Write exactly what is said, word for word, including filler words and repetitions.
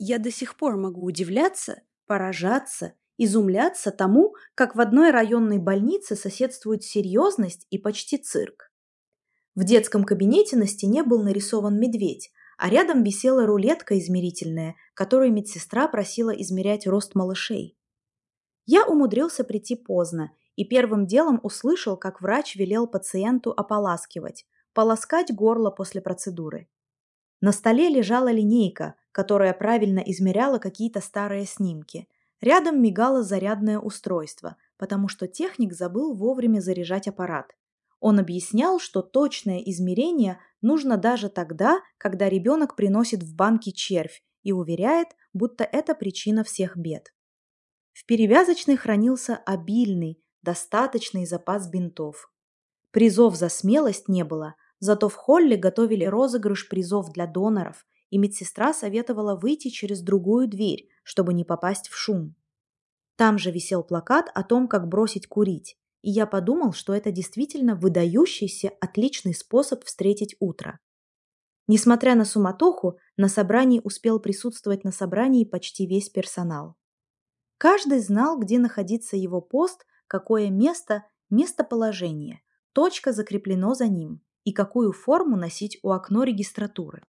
Я до сих пор могу удивляться, поражаться, изумляться тому, как в одной районной больнице соседствуют серьезность и почти цирк. В детском кабинете на стене был нарисован медведь, а рядом висела рулетка измерительная, которой медсестра просила измерять рост малышей. Я умудрился прийти поздно и первым делом услышал, как врач велел пациенту ополаскивать, полоскать горло после процедуры. На столе лежала линейка, которая правильно измеряла какие-то старые снимки. Рядом мигало зарядное устройство, потому что техник забыл вовремя заряжать аппарат. Он объяснял, что точное измерение нужно даже тогда, когда ребенок приносит в банке червь, и уверяет, будто это причина всех бед. В перевязочной хранился обильный, достаточный запас бинтов. Призов за смелость не было, зато в холле готовили розыгрыш призов для доноров, и медсестра советовала выйти через другую дверь, чтобы не попасть в шум. Там же висел плакат о том, как бросить курить, и я подумал, что это действительно выдающийся, отличный способ встретить утро. Несмотря на суматоху, на собрании успел присутствовать на собрании почти весь персонал. Каждый знал, где находится его пост, какое место, местоположение, точка закреплено за ним и какую форму носить у окна регистратуры.